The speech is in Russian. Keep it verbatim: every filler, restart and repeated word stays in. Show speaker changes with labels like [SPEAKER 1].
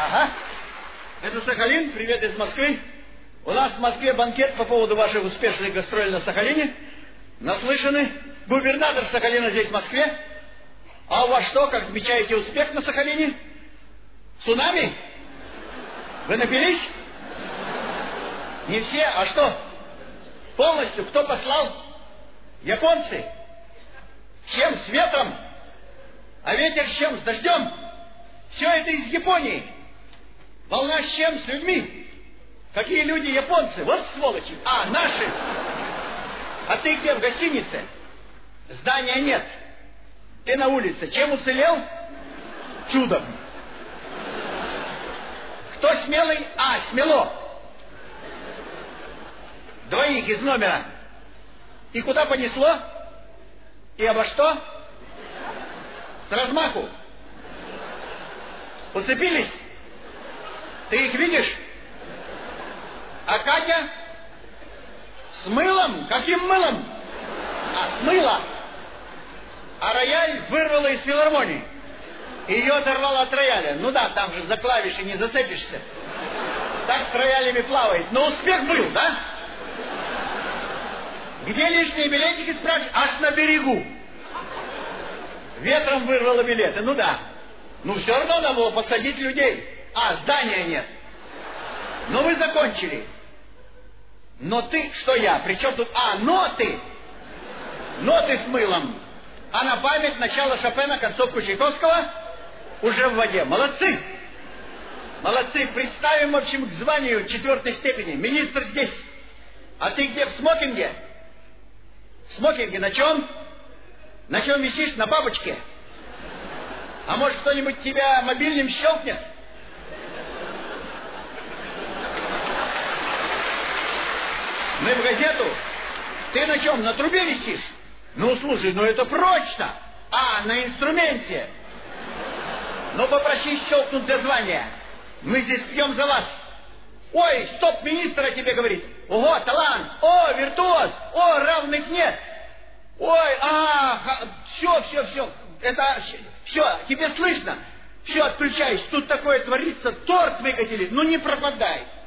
[SPEAKER 1] Ага. Это Сахалин. Привет из Москвы. У нас в Москве банкет по поводу ваших успешных гастролей на Сахалине. Наслышаны. Губернатор Сахалина здесь, в Москве. А у вас что, как отмечаете успех на Сахалине? Цунами? Вы напились? Не все. А что? Полностью. Кто послал? Японцы. С чем? С ветром? А ветер с чем? С дождем? Все это из Японии. Волна с чем? С людьми. Какие люди японцы? Вот сволочи. А, наши. А ты где? В гостинице? Здания нет. Ты на улице. Чем уцелел? Чудом. Кто смелый? А, смело. Двоих из номера. И куда понесло? И обо что? С размаху. Уцепились? Ты их видишь? А Катя? С мылом? Каким мылом? А, с мыла. А рояль вырвала из филармонии. Ее оторвало от рояля. Ну да, там же за клавиши не зацепишься. Так с роялями плавает. Но успех был, да? Где лишние билетики, спрашивают? Аж на берегу. Ветром вырвало билеты. Ну да. Ну все равно надо было посадить людей. А, здания нет. Но вы закончили. Но ты, что я? Причем тут? А, ноты. Ноты с мылом. А на память начало Шопена, концовку Чайковского уже в воде. Молодцы. Молодцы. Представим, в общем, к званию четвертой степени. Министр здесь. А ты где? В смокинге? В смокинге на чем? На чем висишь? На бабочке? А может, кто-нибудь тебя мобильным щелкнет? Мы в газету. Ты на чем? На трубе висишь? Ну, слушай, ну это прочно. А, на инструменте. Ну, попроси щелкнуть для звания. Мы здесь пьем за вас. Ой, стоп, министр о тебе говорит. Ого, талант. О, виртуоз. О, равных нет. Ой, а, все, все, все. Это, все, тебе слышно? Все, отключаюсь. Тут такое творится. Торт выкатили. Ну, не пропадай.